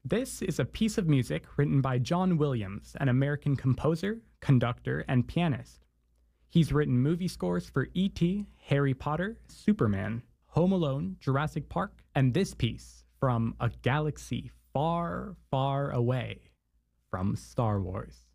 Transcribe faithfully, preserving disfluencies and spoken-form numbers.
This is a piece of music written by John Williams, an American composer, conductor, and pianist. He's written movie scores for E T, Harry Potter, Superman, Home Alone, Jurassic Park, and this piece from A Galaxy Far, Far Away from Star Wars.